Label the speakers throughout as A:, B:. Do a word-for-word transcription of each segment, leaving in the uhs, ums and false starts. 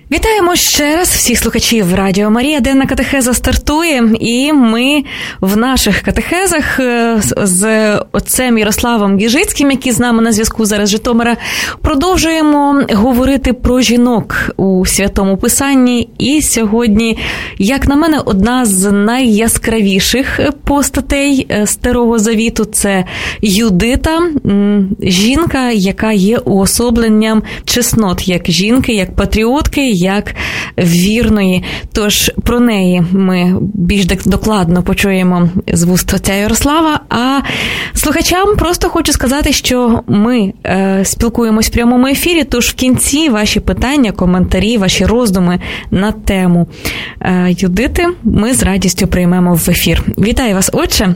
A: Вітаємо ще раз всіх слухачів Радіо Марія. Денна катехеза стартує, і ми в наших катехезах з отцем Ярославом Гіжицьким, який з нами на зв'язку зараз з Житомира, продовжуємо говорити про жінок у Святому Писанні. І сьогодні, як на мене, одна з найяскравіших постатей Старого Завіту – це Юдита, жінка, яка є уособленням чеснот, як жінки, як патріотки, як вірної. Тож про неї ми більш докладно почуємо з вуст отця Ярослава, а слухачам просто хочу сказати, що ми е, спілкуємось в прямому ефірі, тож в кінці ваші питання, коментарі, ваші роздуми на тему е, Юдити ми з радістю приймемо в ефір. Вітаю вас, отче!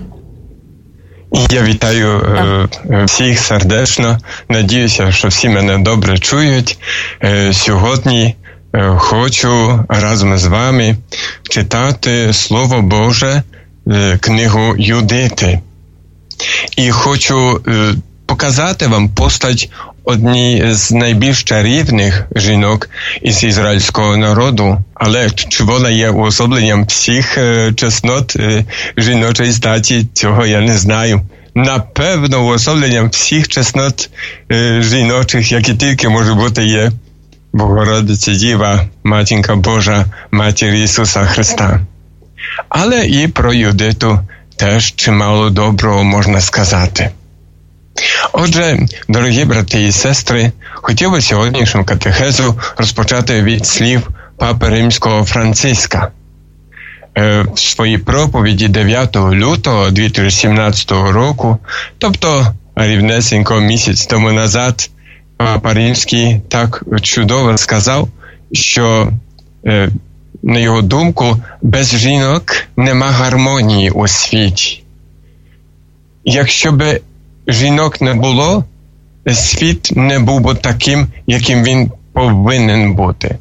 B: Я вітаю е, всіх сердечно. Надіюся, що всі мене добре чують. Е, сьогодні е, хочу разом з вами читати Слово Боже, е, книгу Юдити. І хочу е, показати вам постать однієї з найбільш чарівних жінок із ізраїльського народу. Але чи вона є уособленням всіх е, чеснот е, жіночої статі, цього я не знаю. Напевно, уособленням всіх чеснот е, жіночих, які тільки може бути, є Богородиця Діва, Матінка Божа, Матір Ісуса Христа. Але і про Юдиту теж чимало доброго можна сказати. Отже, дорогі брати і сестри, хотів би сьогоднішню катехезу розпочати від слів Папи Римського Франциска. В своїй проповіді дев'ятого лютого дві тисячі сімнадцятого року, тобто рівнесенько місяць тому назад, Папа Римський так чудово сказав, що, на його думку, без жінок нема гармонії у світі. Якщо би жінок не було, світ не був би таким, яким він повинен бути.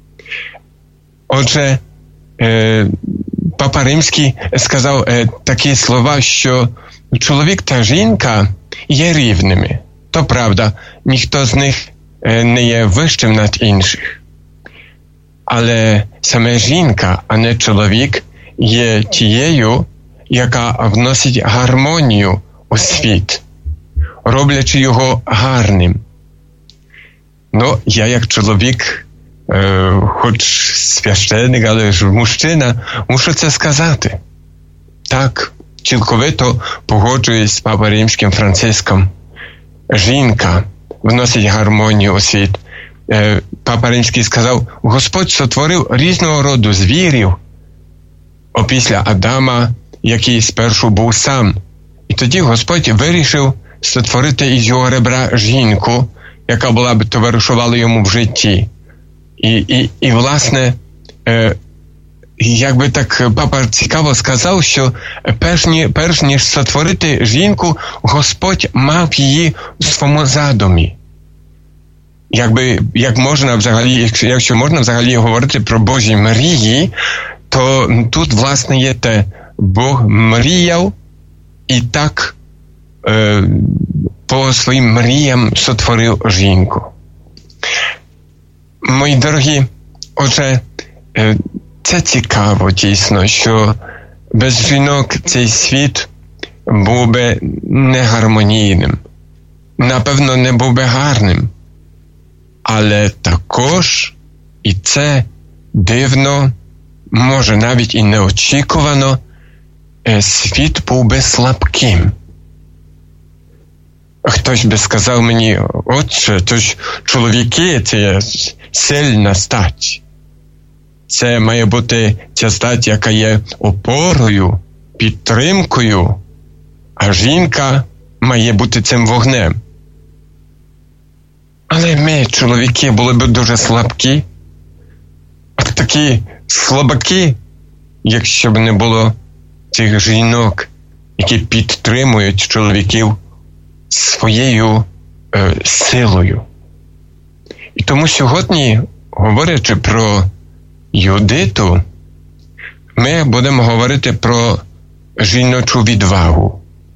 B: Отже, е, Папа Римський сказав е, такі слова, що чоловік та жінка є рівними. То правда, ніхто з них е, не є вищим над інших. Але саме жінка, а не чоловік, є тією, яка вносить гармонію у світ, роблячи його гарним. Ну, я як чоловік, е, хоч священник, але ж мужчина, мушу це сказати. Так, цілковито погоджуюсь з Папою Римським Франциском. Жінка вносить гармонію у світ. Е, Папа Римський сказав, Господь сотворив різного роду звірів, опісля Адама, який спершу був сам. І тоді Господь вирішив створити із його ребра жінку, яка була б товаришувала йому в житті. І, і, і власне, е, якби так папа цікаво сказав, що перш, ні, перш ніж створити жінку, Господь мав її у своєму задумі. Якби, як можна взагалі, якщо, якщо можна взагалі говорити про Божі мрії, то тут, власне, є те, Бог мріяв і так е, по своїм мріям сотворив жінку. Мої дорогі, отже, е, це цікаво дійсно, що без жінок цей світ був би негармонійним. Напевно, не був би гарним. Але також, і це дивно, може навіть і неочікувано, світ був би слабким. Хтось би сказав мені, отче, то ж чоловіки – це сильна стать. Це має бути ця стать, яка є опорою, підтримкою, а жінка має бути цим вогнем. Але ми, чоловіки, були б дуже слабкі, а такі слабаки, якщо б не було цих жінок, які підтримують чоловіків своєю е, силою. І тому сьогодні, говорячи про Юдиту, ми будемо говорити про жіночу відвагу,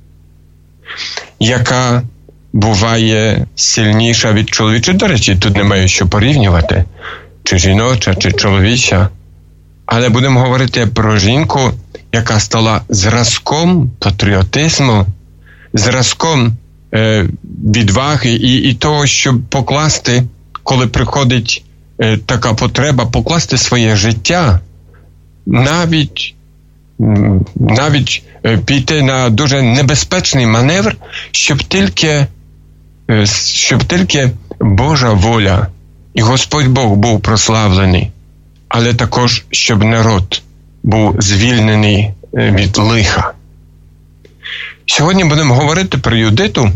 B: яка буває сильніша від чоловічої. До речі, тут немає що порівнювати. чи жіноча, чи чоловіча. Але будемо говорити про жінку, яка стала зразком патріотизму, зразком е, відваги і, і того, щоб покласти, коли приходить е, така потреба, покласти своє життя, навіть, навіть е, піти на дуже небезпечний маневр, щоб тільки, е, щоб тільки Божа воля і Господь Бог був прославлений, але також, щоб народ був звільнений від лиха. Сьогодні будемо говорити про Юдиту,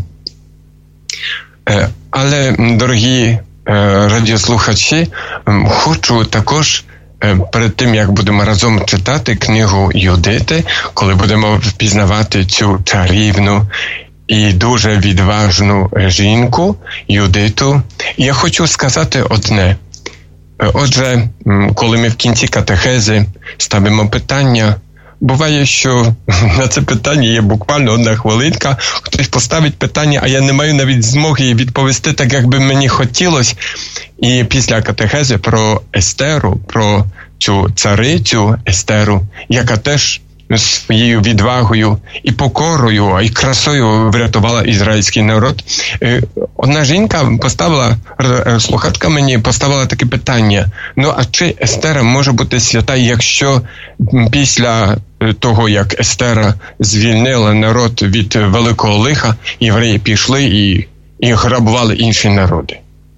B: але, дорогі радіослухачі, хочу також, перед тим, як будемо разом читати книгу Юдити, коли будемо впізнавати цю чарівну і дуже відважну жінку Юдиту, я хочу сказати одне. Отже, коли ми в кінці катехези ставимо питання, буває, що на це питання є буквально одна хвилинка, хтось поставить питання, а я не маю навіть змоги відповісти так, як би мені хотілося. І після катехези про Естеру, про цю царицю Естеру, яка теж своєю відвагою і покорою, і красою врятувала ізраїльський народ. Одна жінка поставила, слухачка мені поставила таке питання, ну а чи Естера може бути свята, якщо після того, як Естера звільнила народ від великого лиха, євреї пішли і, і грабували інші народи?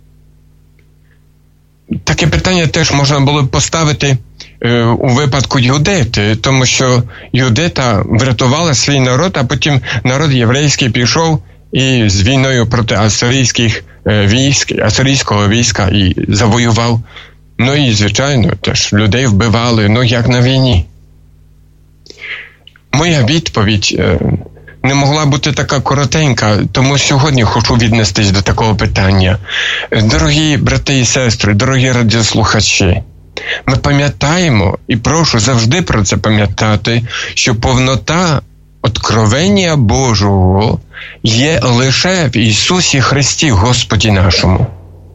B: Таке питання теж можна було поставити у випадку Юдити, тому що Юдита врятувала свій народ, а потім народ єврейський пішов і з війною проти асирійських військ, асирійського війська і завоював. Ну і, звичайно, теж людей вбивали, ну як на війні. Моя відповідь не могла бути така коротенька, тому сьогодні хочу віднестись до такого питання. Дорогі брати і сестри, дорогі радіослухачі, ми пам'ятаємо, і прошу завжди про це пам'ятати, що повнота откровення Божого є лише в Ісусі Христі, Господі нашому.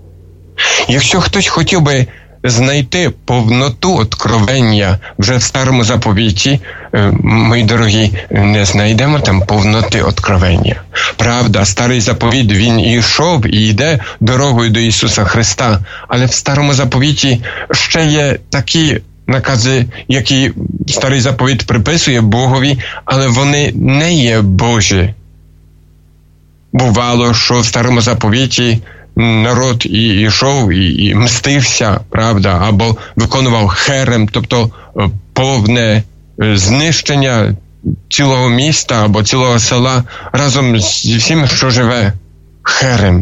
B: Якщо хтось хотів би знайти повноту откровення вже в Старому Заповіті, мої дорогі, не знайдемо там повноти откровення. Правда, Старий Заповіт, він і йшов, і йде дорогою до Ісуса Христа, але в Старому Заповіті ще є такі накази, які Старий Заповіт приписує Богові, але вони не є Божі. Бувало, що в Старому Заповіті народ і йшов, і, і мстився, правда, або виконував херем, тобто повне знищення цілого міста або цілого села разом зі всім, що живе. Херем.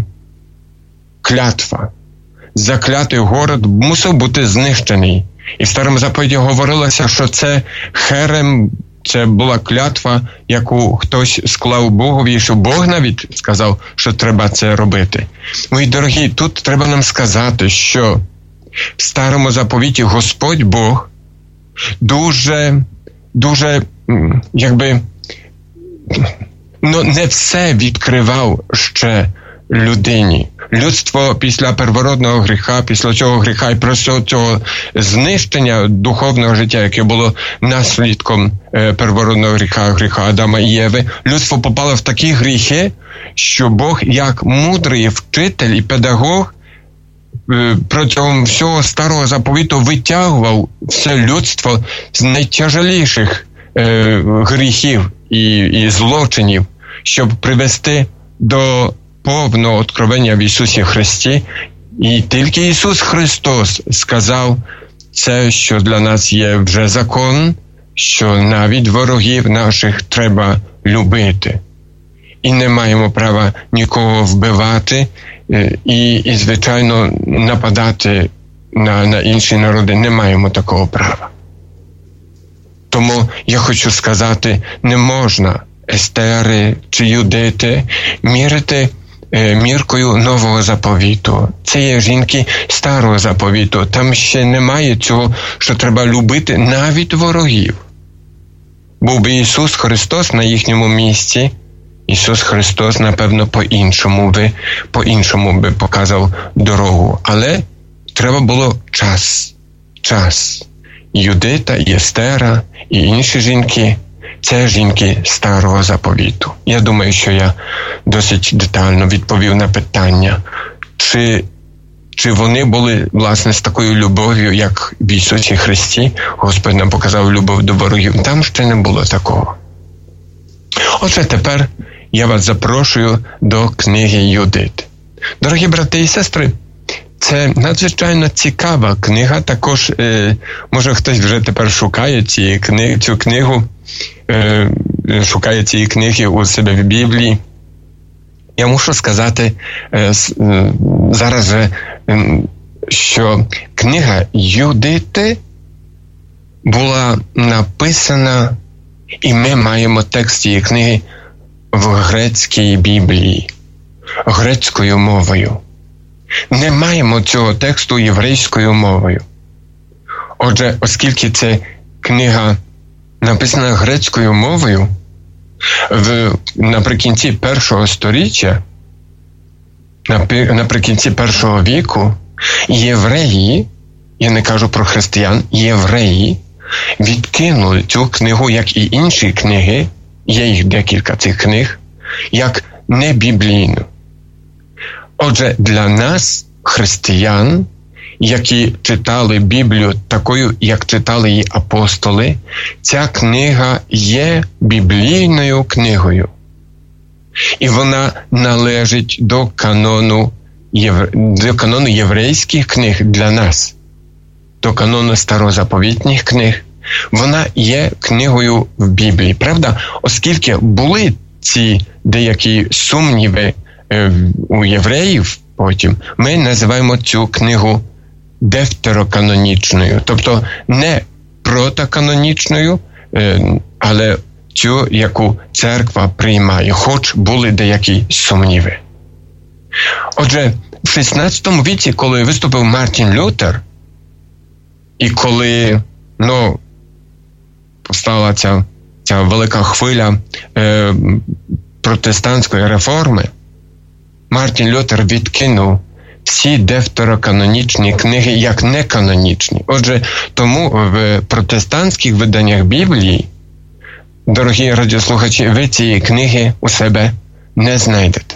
B: Клятва. Заклятий город мусив бути знищений. І в Старому Заповіті говорилося, що це херем, це була клятва, яку хтось склав Богові, що Бог навіть сказав, що треба це робити. Мої дорогі, тут треба нам сказати, що в Старому Заповіті Господь Бог дуже, дуже, якби, ну, не все відкривав ще людині. Людство після первородного гріха, після цього гріха і після цього знищення духовного життя, яке було наслідком е, первородного гріха, гріха Адама і Єви, людство попало в такі гріхи, що Бог, як мудрий вчитель і педагог, е, протягом всього Старого Заповіту витягував все людство з найтяжеліших е, гріхів і, і злочинів, щоб привести до повного откровення в Ісусі Христі. І тільки Ісус Христос сказав це, що для нас є вже закон, що навіть ворогів наших треба любити. І не маємо права нікого вбивати і, і звичайно, нападати на, на інші народи. Не маємо такого права. Тому я хочу сказати, не можна Естери чи Юдити мірити міркою Нового Заповіту. Це є жінки Старого Заповіту. Там ще немає цього, що треба любити навіть ворогів. Був би Ісус Христос на їхньому місці, Ісус Христос, напевно, по-іншому би, по-іншому би показав дорогу. Але треба було час. Час. Юдита, Єстера і інші жінки – це жінки Старого Заповіту. Я думаю, що я досить детально відповів на питання, чи, чи вони були, власне, з такою любов'ю, як в Ісусі Христі. Господь нам показав любов до ворогів. Там ще не було такого. Отже, тепер я вас запрошую до книги Юдит. Дорогі брати і сестри, це надзвичайно цікава книга. Також, е, може, хтось вже тепер шукає ці книги, цю книгу, е, шукає цієї книги у себе в Біблії. Я мушу сказати е, е, зараз же, е, що книга Юдити була написана, і ми маємо текст цієї книги в грецькій Біблії, грецькою мовою. Не маємо цього тексту єврейською мовою. Отже, оскільки це книга написана грецькою мовою, в, наприкінці першого сторіччя, наприкінці першого віку, євреї, я не кажу про християн, євреї відкинули цю книгу, як і інші книги, є їх декілька цих книг, як небіблійну. Отже, для нас, християн, які читали Біблію такою, як читали її апостоли, ця книга є біблійною книгою. І вона належить до канону, євре... до канону єврейських книг для нас, до канону старозаповітніх книг. Вона є книгою в Біблії, правда? Оскільки були ці деякі сумніви у євреїв потім, ми називаємо цю книгу дефтероканонічною, тобто не протоканонічною, але цю, яку церква приймає, хоч були деякі сумніви. Отже, в шістнадцятому віці, коли виступив Мартін Лютер, і коли, ну, постала ця, ця велика хвиля е, протестантської реформи, Мартін Лютер відкинув всі дефтероканонічні книги як неканонічні. Отже, тому в протестантських виданнях Біблії, дорогі радіослухачі, ви цієї книги у себе не знайдете.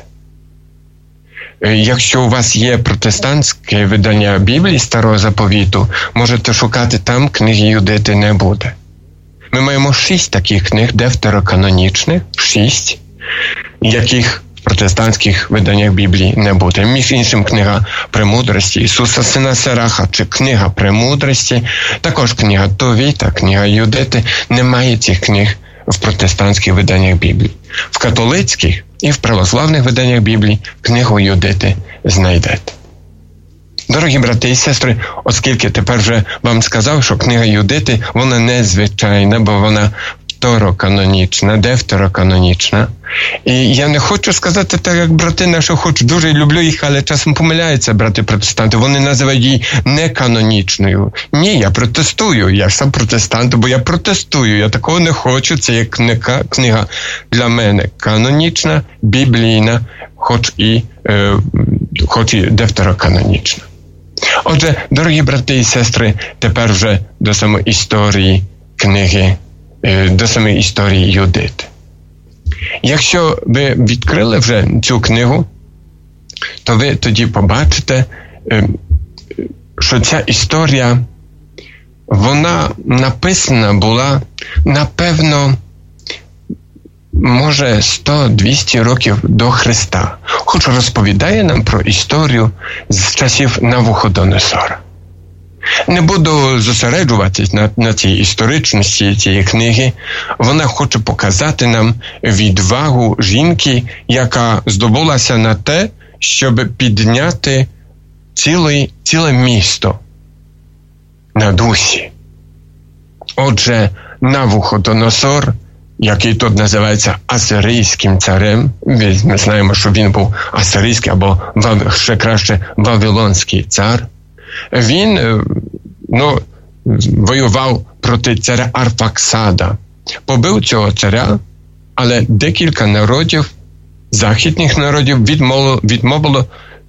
B: Якщо у вас є протестантське видання Біблії Старого Заповіту, можете шукати там, книги Юдити не буде. Ми маємо шість таких книг дефтероканонічних, шість, яких в протестантських виданнях Біблії не буде. Між іншим, книга «Премудрості» Ісуса Сина Сираха, чи книга «Премудрості», також книга Товіта, книга Юдити. Немає цих книг в протестантських виданнях Біблії. В католицьких і в православних виданнях Біблії книгу Юдити знайдете. Дорогі брати і сестри, оскільки тепер вже вам сказав, що книга Юдити, вона незвичайна, бо вона второканонічна, дефтероканонічна. І я не хочу сказати так, як брати наші, хоч дуже люблю їх, але часом помиляються брати протестанти. Вони називають її неканонічною. Ні, я протестую, я сам протестант, бо я протестую, я такого не хочу, це є книга, книга для мене канонічна, біблійна, хоч і, е, хоч і дефтероканонічна. Отже, дорогі брати і сестри, тепер вже до самої історії книги, до самої історії Юдити. Якщо ви відкрили вже цю книгу, то ви тоді побачите, що ця історія, вона написана була, напевно, може сто-двісті років до Христа, хоч розповідає нам про історію з часів Навуходоносора. Не буду зосереджуватись на, на цій історичності цієї книги. Вона хоче показати нам відвагу жінки, яка здобулася на те, щоб підняти ціле, ціле місто на дусі. Отже, Навуходоносор, який тут називається асирійським царем, ми знаємо, що він був асирійський або ще краще вавилонський цар, він, ну, воював проти царя Арфаксада. Побив цього царя, але декілька народів, західних народів відмовило, відмовило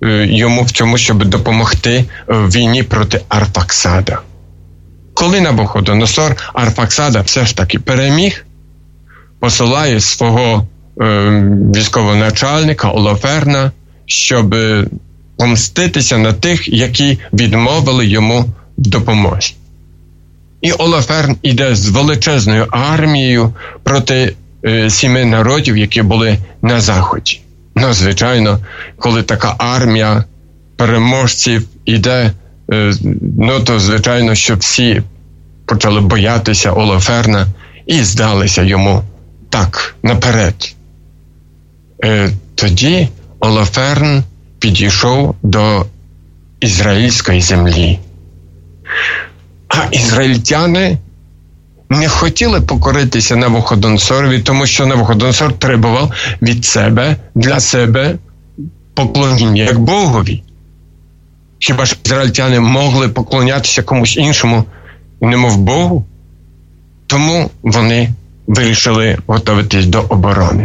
B: йому в цьому, щоб допомогти в війні проти Арфаксада. Коли Навуходоносор Арфаксада все ж таки переміг, посилає свого е, військового начальника Олоферна, щоб помститися на тих, які відмовили йому в допомозі. І Олоферн іде з величезною армією проти е, сіми народів, які були на заході. Ну, звичайно, коли така армія переможців іде, е, ну, то, звичайно, що всі почали боятися Олоферна і здалися йому так, наперед. Е, тоді Олоферн підійшов до ізраїльської землі. А ізраїльтяни не хотіли покоритися Навуходоносорові, тому що Навуходоносор требував від себе, для себе поклоніння як Богові. Хіба ж ізраїльтяни могли поклонятися комусь іншому, немов Богу? Тому вони вирішили готуватись до оборони.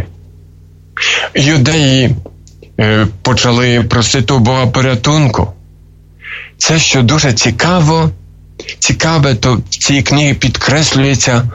B: Юдеї е, почали просити у Бога порятунку. Це, що дуже цікаво, цікаве, то в цій книгі підкреслюється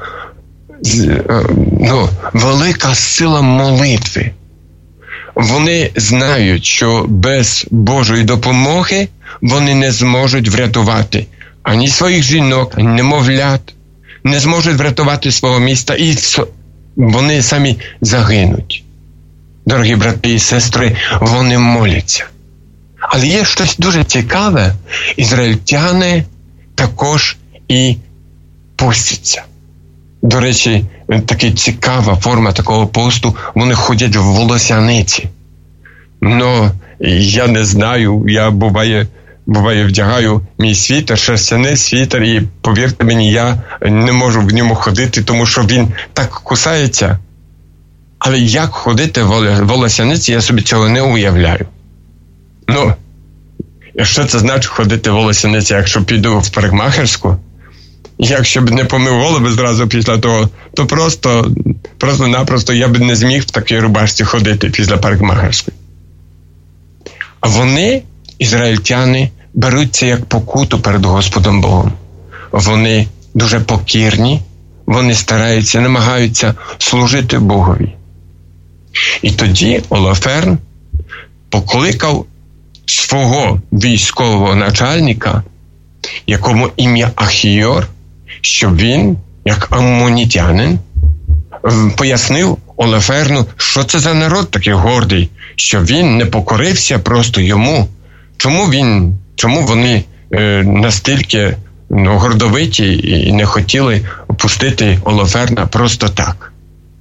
B: ну, велика сила молитви. Вони знають, що без Божої допомоги вони не зможуть врятувати ані своїх жінок, ані немовлят, не зможуть врятувати свого міста, і вони самі загинуть. Дорогі брати і сестри, вони моляться. Але є щось дуже цікаве. Ізраїльтяни також і постяться. До речі, така цікава форма такого посту, вони ходять в волосяниці. Ну, я не знаю, я буває, буває вдягаю мій світер, шерстяний світер, і повірте мені, я не можу в ньому ходити, тому що він так кусається. Але як ходити в волосяниці, я собі цього не уявляю. Ну, що це значить ходити в волосяниці, якщо піду в парикмахерську? Якщо б не помив голову зразу після того, то просто, просто-напросто я б не зміг в такій рубашці ходити після парикмахерської. А вони, ізраїльтяни, беруть це як покуту перед Господом Богом. Вони дуже покірні, вони стараються, намагаються служити Богові. І тоді Олоферн покликав свого військового начальника, якому ім'я Ахійор, щоб він, як аммонітянин, пояснив Олоферну, що це за народ такий гордий, що він не покорився просто йому. Чому він, чому вони е, настільки ну, гордовиті і не хотіли опустити Олоферна просто так.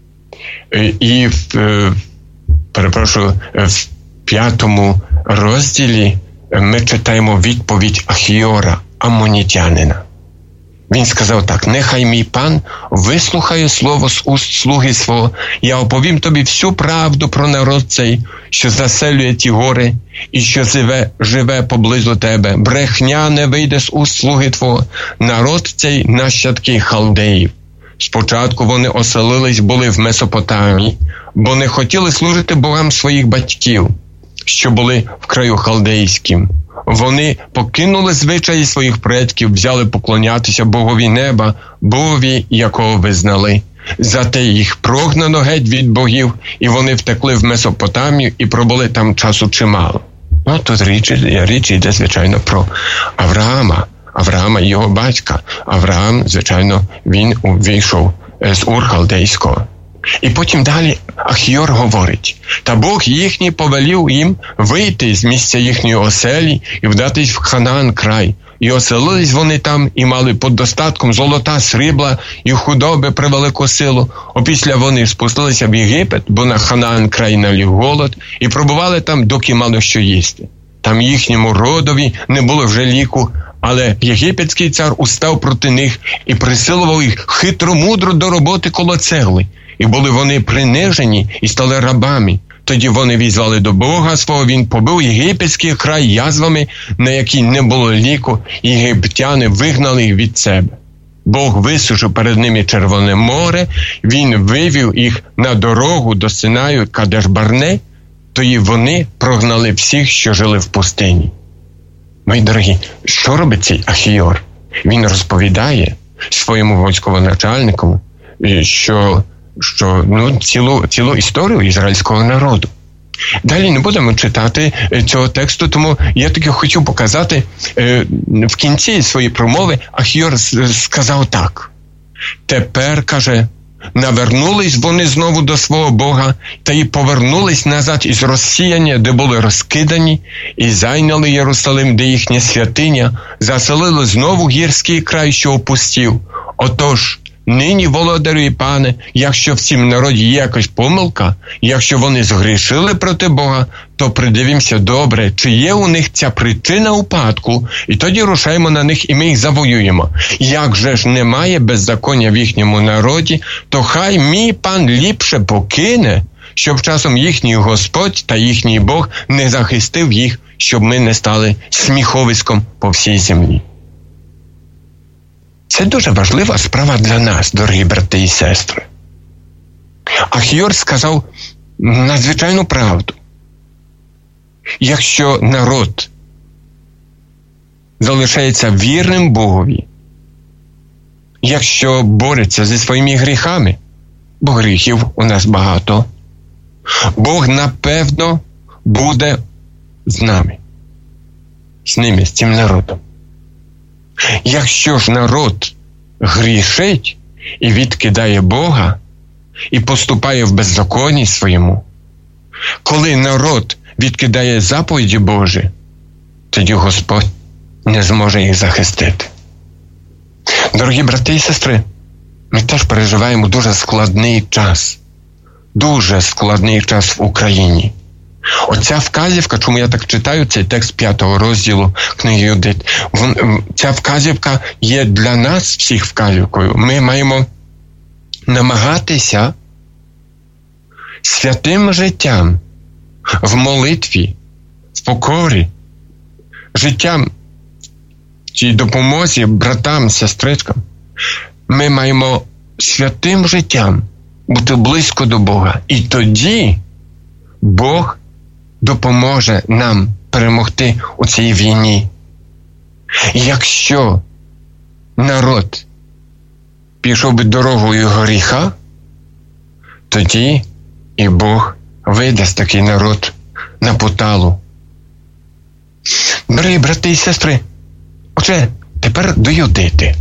B: Е, і в, е, перепрошую, в п'ятому розділі ми читаємо відповідь Ахійора, аммонітянина. Він сказав так: «Нехай мій пан вислухає слово з уст слуги свого. Я оповім тобі всю правду про народ цей, що заселює ті гори і що живе, живе поблизу тебе. Брехня не вийде з уст слуги твого. Народ цей нащадки халдеїв. Спочатку вони оселились були в Месопотамії, бо не хотіли служити богам своїх батьків, що були в краю халдейським. Вони покинули звичаї своїх предків, взяли поклонятися Богові неба, Богові, якого визнали. Зате їх прогнано геть від богів, і вони втекли в Месопотамію і пробули там часу чимало». Ну, тут річ, річ йде, звичайно, про Авраама. Авраама і його батька. Авраам, звичайно, він увійшов з Ур халдейського. І потім далі Ахійор говорить: «Та Бог їхній повелів їм вийти з місця їхньої оселі і вдатись в Ханаан край. І оселились вони там, і мали під достатком золота, срібла і худоби превелику силу. Опісля вони спустилися в Єгипет, бо на Ханаан край наліг голод, і пробували там, доки мали що їсти. Там їхньому родові не було вже ліку, але єгипетський цар устав проти них і присилував їх хитромудро до роботи коло цегли. І були вони принижені і стали рабами. Тоді вони візвали до Бога свого, він побив єгипетський край язвами, на які не було ліку, і єгиптяни вигнали їх від себе. Бог висушив перед ними Червоне море, він вивів їх на дорогу до Синаю Кадеш-Барне. то і вони прогнали всіх, що жили в пустині. Мої дорогі, що робить цей Ахіор? Він розповідає своєму військовоначальнику, що, що ну, цілу, цілу історію ізраїльського народу. Далі не будемо читати цього тексту, тому я таки хочу показати, в кінці своєї промови Ахіор сказав так. Тепер, каже, навернулись вони знову до свого Бога, та й повернулись назад із розсіяння, де були розкидані, і зайняли Єрусалим, де їхня святиня, заселили знову гірський край, що опустів. Отож, нині, володарю і пане, якщо в цім народі є якась помилка, якщо вони згрішили проти Бога, то придивімося добре, чи є у них ця причина упадку, і тоді рушаємо на них, і ми їх завоюємо. Як же ж немає беззаконня в їхньому народі, то хай мій пан ліпше покине, щоб часом їхній Господь та їхній Бог не захистив їх, щоб ми не стали сміховиськом по всій землі. Це дуже важлива справа для нас, дорогі брати і сестри. Ахіор сказав надзвичайну правду. Якщо народ залишається вірним Богові, якщо бореться зі своїми гріхами, бо гріхів у нас багато, Бог, напевно, буде з нами, з ними, з цим народом. Якщо ж народ грішить і відкидає Бога, і поступає в беззаконні своєму, коли народ відкидає заповіді Божі, тоді Господь не зможе їх захистити. Дорогі брати і сестри, ми теж переживаємо дуже складний час. Дуже складний час в Україні. Оця вказівка, чому я так читаю цей текст п'ятого розділу книги Юдит, ця вказівка є для нас всіх вказівкою. Ми маємо намагатися святим життям в молитві, в покорі, життям в цій допомозі братам, сестричкам. Ми маємо святим життям бути близько до Бога. І тоді Бог допоможе нам перемогти у цій війні. Якщо народ пішов би дорогою гріха, тоді і Бог видасть такий народ на поталу. Дорогі брати і сестри, отже, тепер до Юдити.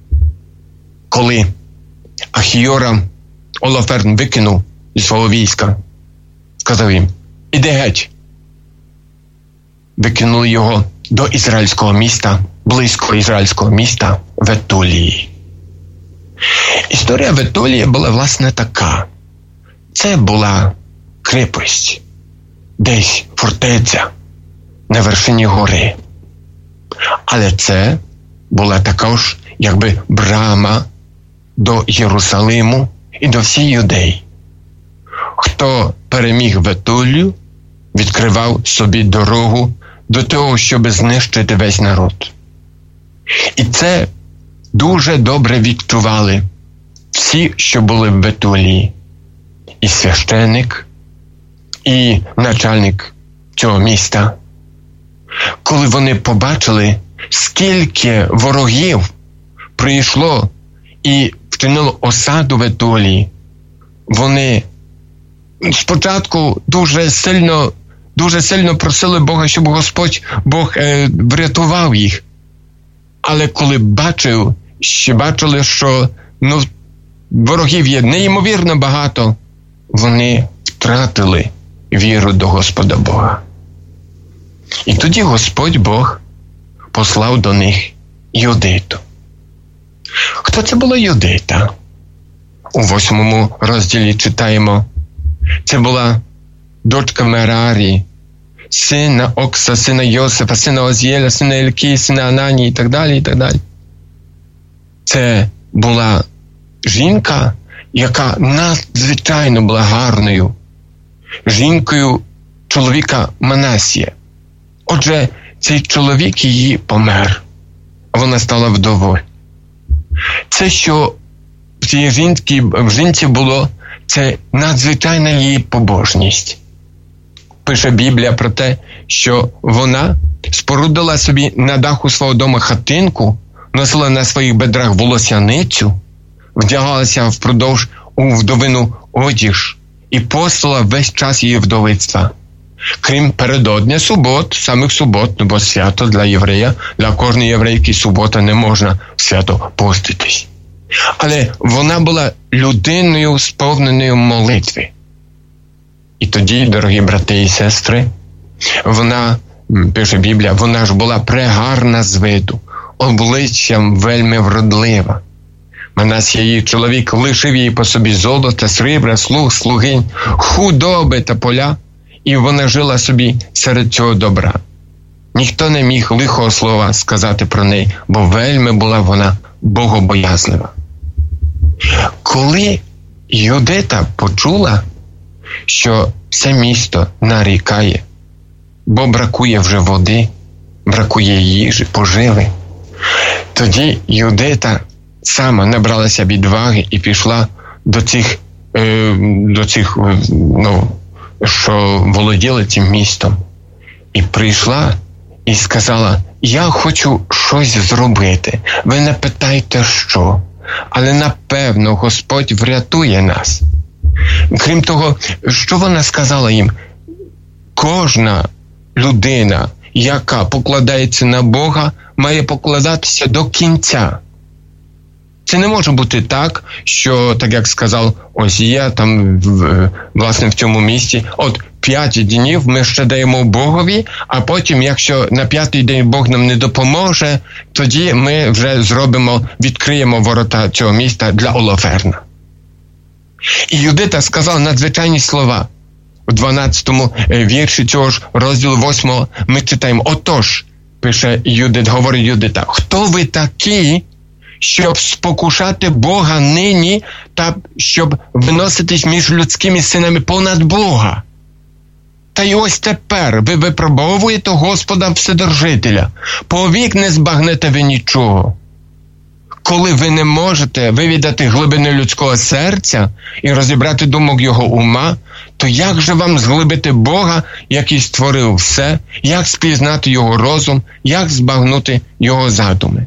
B: Коли Ахіора Олаферн викинув зі свого війська, сказав їм: іди геть. Викинули його до ізраїльського міста, близько ізраїльського міста Ветулії. Історія Ветулії була, власне, така. Це була крепость, десь фортеця на вершині гори. Але це була також, якби, брама до Єрусалиму і до всієї Юдеї. Хто переміг Ветулію, відкривав собі дорогу до того, щоб знищити весь народ. І це дуже добре відчували всі, що були в Ветулії. І священик, і начальник цього міста. Коли вони побачили, скільки ворогів прийшло і вчинило осаду Ветулії, вони спочатку дуже сильно, дуже сильно просили Бога, щоб Господь, Бог е, врятував їх. Але коли бачив, ще бачили, що ну, ворогів є неймовірно багато, вони втратили віру до Господа Бога. І тоді Господь Бог послав до них Юдиту. Хто це була Юдита? У восьмому розділі читаємо: це була дочка Мерарі, сина Окса, сина Йосифа, сина Озієля, сина Ільки, сина Анані і так далі, і так далі. Це була жінка, яка надзвичайно була гарною, жінкою чоловіка Манасія. Отже, цей чоловік її помер. Вона стала вдовою. Це, що в цій жінці, в жінці було, це надзвичайна її побожність. пише Біблія про те, що вона спорудила собі на даху свого дому хатинку, носила на своїх бедрах волосяницю, вдягалася впродовж у вдовину одіж і постила весь час її вдовицтва. Крім передодня субот, самих субот, ну бо свято для єврея, для кожної єврейки субота не можна свято поститись. Але вона була людиною, сповненою молитви. І тоді, дорогі брати і сестри, вона, пише Біблія, вона ж була прегарна з виду, обличчям вельми вродлива. Манасія, її чоловік, лишив їй по собі золота, срібра, слуг, слугинь, худоби та поля, і вона жила собі серед цього добра. Ніхто не міг лихого слова сказати про неї, бо вельми була вона богобоязлива. Коли Юдита почула, що це місто нарікає, бо бракує вже води, бракує їжі, поживи, тоді Юдита сама набралася відваги і пішла до цих, е, до цих, ну, що володіли цим містом. І прийшла і сказала: я хочу щось зробити. Ви не питайте, що. Але напевно Господь врятує нас. Крім того, що вона сказала їм? Кожна людина, яка покладається на Бога, має покладатися до кінця. Це не може бути так, що, так як сказав Осія, там, власне, в цьому місці, от п'ять днів ми ще даємо Богові, а потім, якщо на п'ятий день Бог нам не допоможе, тоді ми вже зробимо, відкриємо ворота цього міста для Олоферна. І Юдита сказала надзвичайні слова. У дванадцятому вірші цього ж розділу восьмого ми читаємо: отож, пише Юдит, говорить Юдита, хто ви такі, щоб спокушати Бога нині та щоб виноситись між людськими синами понад Бога? Та й ось тепер ви випробовуєте Господа Вседержителя. Повік не збагнете ви нічого. Коли ви не можете вивідати глибини людського серця і розібрати думок його ума, то як же вам зглибити Бога, який створив все, як спізнати його розум, як збагнути його задуми?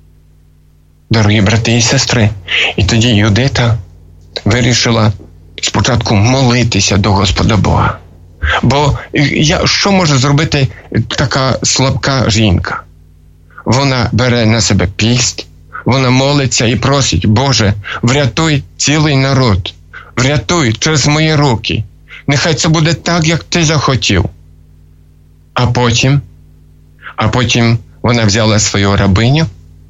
B: Дорогі брати і сестри, і тоді Юдита вирішила спочатку молитися до Господа Бога. Бо я, що може зробити така слабка жінка? Вона бере на себе піст, вона молиться і просить: Боже, врятуй цілий народ, врятуй через мої руки. Нехай це буде так, як ти захотів. А потім, а потім вона взяла свою рабиню,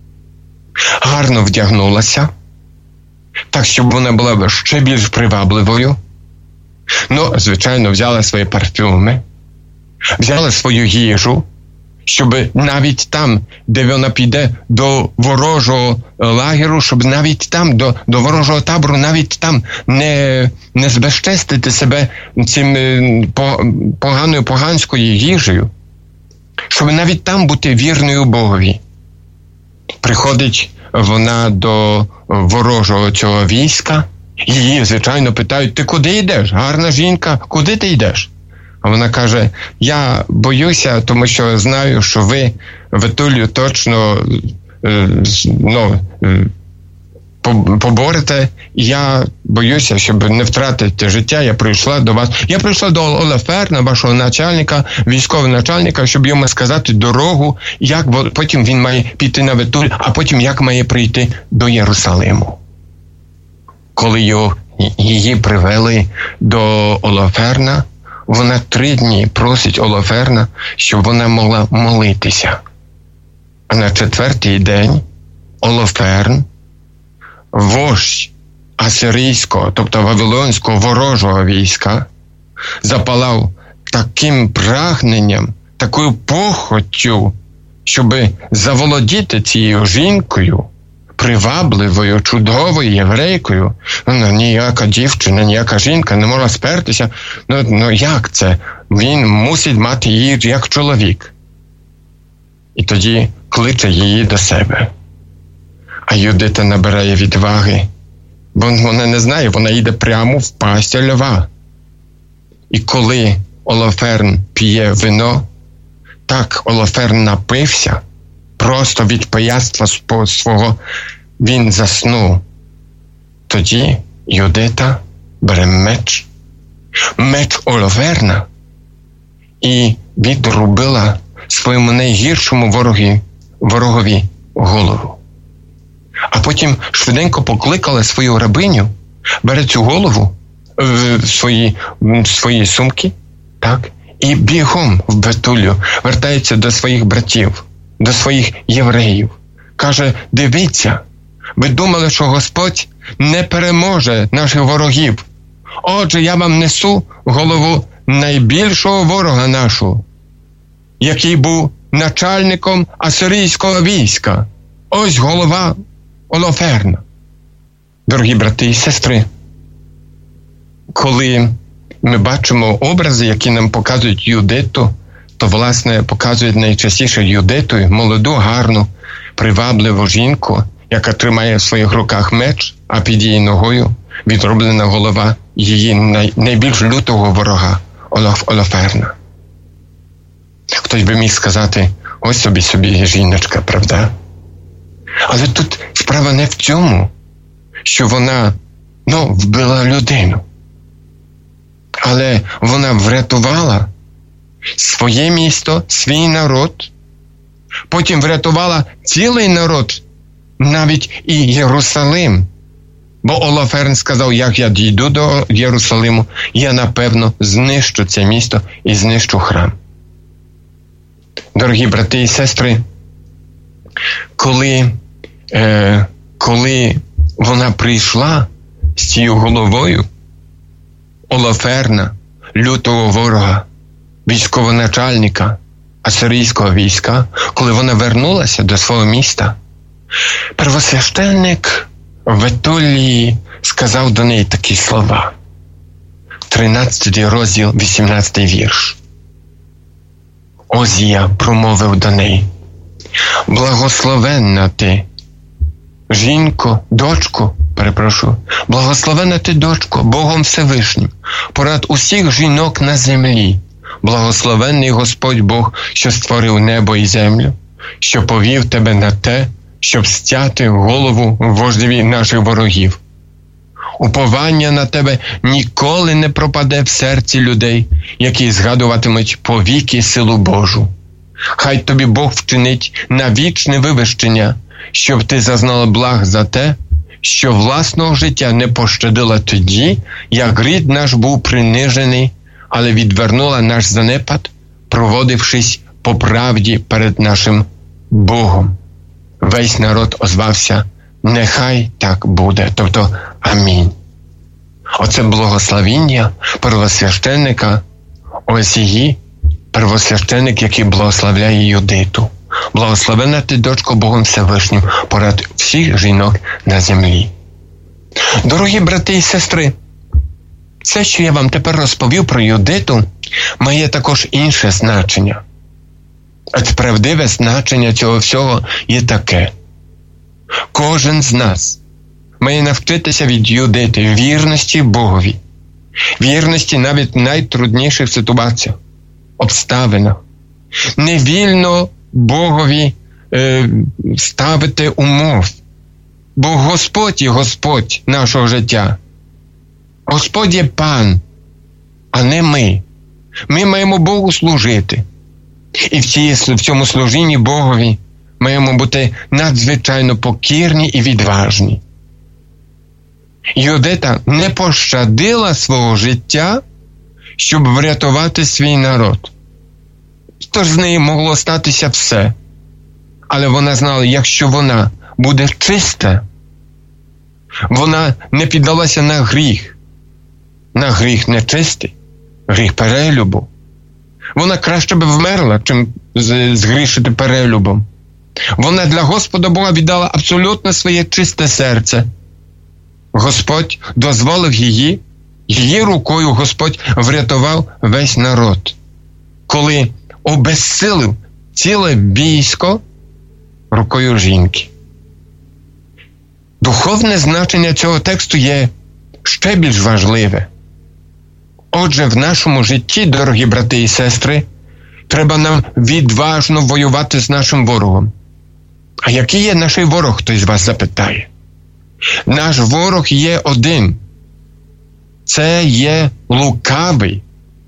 B: гарно вдягнулася, так, щоб вона була ще більш привабливою. Ну, звичайно, взяла свої парфюми, взяла свою їжу, щоб навіть там, де вона піде до ворожого лагеру, щоб навіть там, до, до ворожого табору, навіть там не, не збезчестити себе цим поганою поганською їжею, щоб навіть там бути вірною Богові. Приходить вона до ворожого цього війська, її, звичайно, питають: ти куди йдеш? Гарна жінка, куди ти йдеш? А вона каже: я боюся, тому що знаю, що ви в Етулію точно ну, поборете. Я боюся, щоб не втратити життя, я прийшла до вас. Я прийшла до Олоферна, вашого начальника, військового начальника, щоб йому сказати дорогу, як потім він має піти на Етуль, а потім як має прийти до Єрусалиму. Коли його, її привели до Олоферна, вона три дні просить Олоферна, щоб вона могла молитися. А на четвертий день Олоферн, вождь асирійського, тобто вавилонського ворожого війська, запалав таким прагненням, такою похоттю, щоб заволодіти цією жінкою, привабливою, чудовою єврейкою. Ну, ніяка дівчина, ніяка жінка не може спертися. Ну, ну як це? Він мусить мати її як чоловік. І тоді кличе її до себе. А Юдита набирає відваги, бо вона не знає, вона йде прямо в пасть льва. І коли Олоферн п'є вино, так Олоферн напився, просто від пияцтва свого він заснув. Тоді Юдита бере меч, меч Олоферна, і відрубила своєму найгіршому ворогі, ворогові голову. А потім швиденько покликала свою рабиню, бере цю голову в свої, в свої сумки, так, і бігом в Бетулю вертається до своїх братів, до своїх євреїв. Каже: дивіться, ви думали, що Господь не переможе наших ворогів. Отже, я вам несу голову найбільшого ворога нашого, який був начальником асирійського війська. Ось голова Олоферна. Дорогі брати і сестри, коли ми бачимо образи, які нам показують Юдиту, то, власне, показують найчастіше Юдиту, молоду, гарну, привабливу жінку, яка тримає в своїх руках меч, а під її ногою відроблена голова її най, найбільш лютого ворога Олоф, Олоферна. Хтось би міг сказати: ось собі собі жіночка, правда? Але тут справа не в цьому, що вона, ну, вбила людину. Але вона врятувала своє місто, свій народ, потім врятувала цілий народ, навіть і Єрусалим. Бо Олоферн сказав: як я дійду до Єрусалиму, я, напевно, знищу це місто і знищу храм. Дорогі брати і сестри, коли, е, коли вона прийшла з цією головою Олоферна, лютого ворога, військовоначальника асирійського війська, коли вона вернулася до свого міста, первосвященник в Бетулії сказав до неї такі слова. тринадцятий розділ, вісімнадцятий вірш. Озія промовив до неї: благословенна ти, жінко, дочко, перепрошую, благословенна ти, дочко, Богом Всевишнім, понад усіх жінок на землі. Благословенний Господь Бог, що створив небо і землю, що повів тебе на те, щоб стяти голову вождеві наших ворогів. Уповання на тебе ніколи не пропаде в серці людей, які згадуватимуть повіки силу Божу. Хай тобі Бог вчинить на вічне вивищення, щоб ти зазнала благ за те, що власного життя не пощадила тоді, як рід наш був принижений, але відвернула наш занепад, проводившись по правді перед нашим Богом. Весь народ озвався: нехай так буде, тобто амінь. Оце благословіння первосвященника Озії, первосвященник, який благословляє Юдиту. Благословена ти, дочко, Богом Всевишнім, понад всіх жінок на землі. Дорогі брати і сестри, все, що я вам тепер розповів про Юдиту, має також інше значення. А правдиве значення цього всього є таке. Кожен з нас має навчитися від Юдити вірності Богові, вірності навіть в найтрудніших ситуаціях, обставинах. Не вільно Богові е, ставити умов, бо Господь є Господь нашого життя. Господь є Пан, а не ми. Ми маємо Богу служити. І в, цій, в цьому служінні Богові маємо бути надзвичайно покірні і відважні. Юдита не пощадила свого життя, щоб врятувати свій народ. Тож з неї могло статися все. Але вона знала, якщо вона буде чиста, вона не піддалася на гріх. На гріх нечистий, гріх перелюбу. Вона краще би вмерла, чим згрішити перелюбом. Вона для Господа Бога віддала абсолютно своє чисте серце. Господь дозволив її, її рукою Господь врятував весь народ. Коли обезсилив ціле військо рукою жінки. Духовне значення цього тексту є ще більш важливе. Отже, в нашому житті, дорогі брати і сестри, треба нам відважно воювати з нашим ворогом. А який є наш ворог, хтось з вас запитає? Наш ворог є один. Це є лукавий,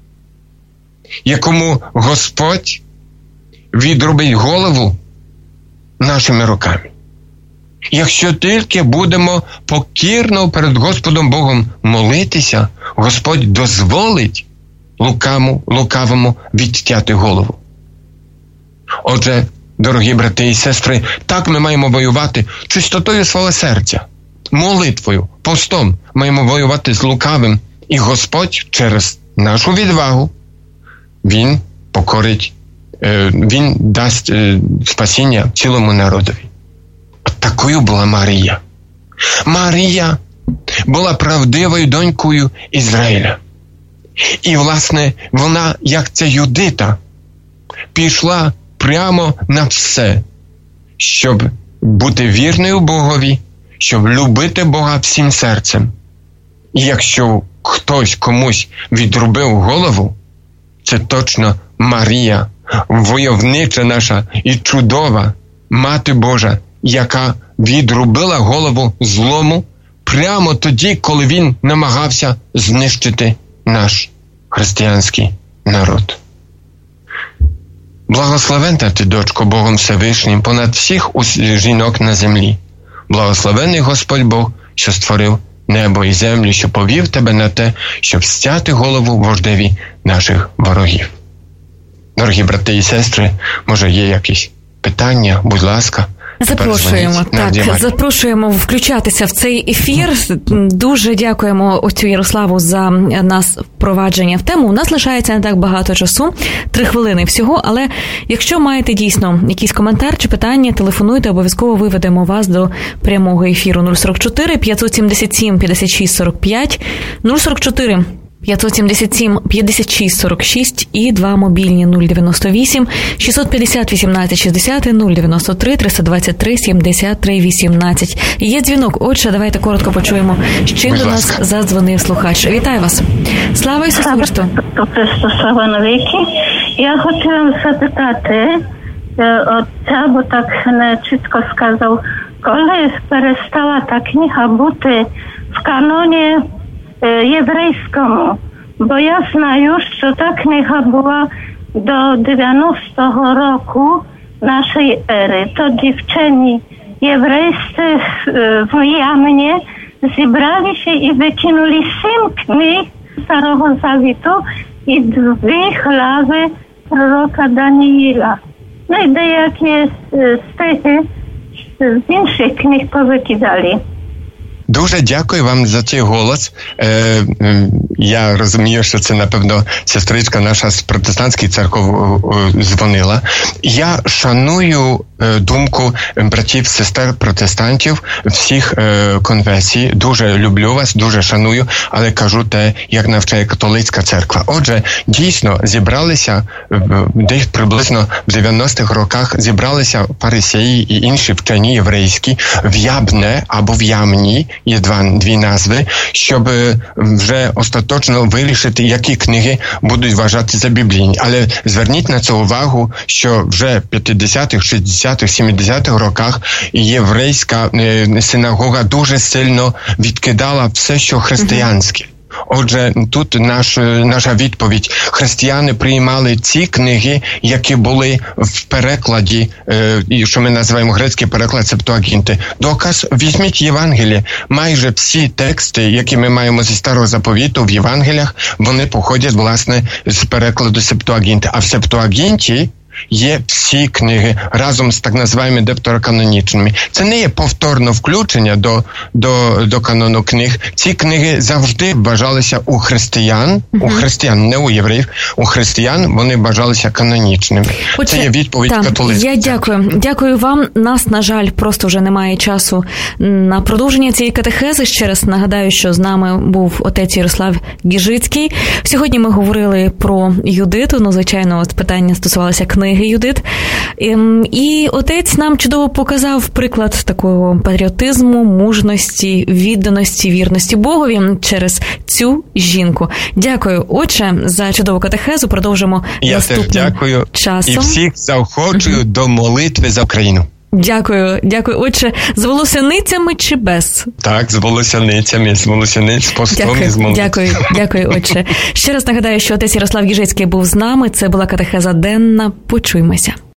B: якому Господь відрубить голову нашими руками. Якщо тільки будемо покірно перед Господом Богом молитися, Господь дозволить лукавому, лукавому відтяти голову. Отже, дорогі брати і сестри, так ми маємо воювати чистотою свого серця, молитвою, постом маємо воювати з лукавим, і Господь через нашу відвагу, Він покорить, Він дасть спасіння цілому народові. От такою була Марія. Марія була правдивою донькою Ізраїля. І, власне, вона, як ця Юдита, пішла прямо на все, щоб бути вірною Богові, щоб любити Бога всім серцем. І якщо хтось комусь відрубив голову, це точно Марія, войовнича наша і чудова Мати Божа, яка відрубила голову злому прямо тоді, коли він намагався знищити наш християнський народ. Благословенна ти, дочко, Богом Всевишнім, понад всіх жінок на землі. Благословений Господь Бог, що створив небо і землю, що повів тебе на те, щоб стяти голову вождеві наших ворогів. Дорогі брати і сестри, може є якісь питання? Будь ласка.
A: Запрошуємо, так, запрошуємо включатися в цей ефір. Дуже дякуємо отцю Ярославу за нас впровадження в тему. У нас лишається не так багато часу, три хвилини всього, але якщо маєте дійсно якийсь коментар чи питання, телефонуйте, обов'язково виведемо вас до прямого ефіру. нуль сорок чотири п'ятсот сімдесят сім п'ятдесят шість сорок п'ять, нуль сорок чотири п'ятсот сімдесят сім п'ятдесят шість сорок шість і два мобільні нуль дев'яносто вісім шістсот п'ятдесят вісімнадцять шістдесят, нуль дев'яносто три триста двадцять три сімдесят три вісімнадцять. Є дзвінок. Отже, давайте коротко почуємо, з чим до нас задзвонив слухач. Вітаю вас. Слава Ісусу Христу.
C: Слава навіки. Я хотіла запитати отця, бо так не чітко сказав, коли перестала та книга бути в каноні єврейському, бо я знаю, що та книга була до дев'яностого року нашої ери. Тоді вчені єврейські в Ямні зібралися і викинули сім книг Старого Завіту і дві глави пророка Даниїла. Ну і деякі стихи з інших книг повикидали.
B: Дуже дякую вам за цей голос. Е, я розумію, що це, напевно, сестричка наша з протестантських церков дзвонила. Я шаную е, думку братів, сестер, протестантів всіх е, конфесій. Дуже люблю вас, дуже шаную, але кажу те, як навчає католицька церква. Отже, дійсно, зібралися, десь приблизно в дев'яностих роках, зібралися фарисеї і інші вчені єврейські в Ябне або в Ямні, є два, дві назви, щоб вже остаточно вирішити, які книги будуть вважати за біблійні. Але зверніть на це увагу, що вже в п'ятдесятих, шістдесятих, сімдесятих роках єврейська синагога дуже сильно відкидала все, що християнське. Отже, тут наш, наша відповідь. Християни приймали ці книги, які були в перекладі, е, що ми називаємо грецький переклад Септуагінти. Доказ, візьміть Євангеліє. Майже всі тексти, які ми маємо зі Старого Заповіту в Євангеліях, вони походять, власне, з перекладу Септуагінти. А в Септуагінті є всі книги разом з так називаємо девтороканонічними. Це не є повторне включення до, до, до канону книг. Ці книги завжди вважалися у християн, uh-huh. у християн, не у євреїв, у християн вони вважалися канонічними. Отже, це є відповідь католицька.
A: Я дякую. Дякую вам. Нас, на жаль, просто вже немає часу на продовження цієї катехези. Ще раз нагадаю, що з нами був отець Ярослав Гіжицький. Сьогодні ми говорили про Юдиту, ну, звичайно, питання стосувалося книги книги Юдит. І отець нам чудово показав приклад такого патріотизму, мужності, відданості, вірності Богові через цю жінку. Дякую, отче, за чудову катехезу. Продовжимо
B: Я
A: наступним
B: теж дякую
A: часом.
B: І всіх заохочую mm-hmm. до молитви за Україну.
A: Дякую, дякую. Отже, з волосяницями чи без?
B: Так, з волосяницями, з волосяниць, з постом
A: дякую,
B: і з молитвою.
A: Дякую, дякую, отче. Ще раз нагадаю, що отець Ярослав Гіжицький був з нами. Це була катехеза денна. Почуймося.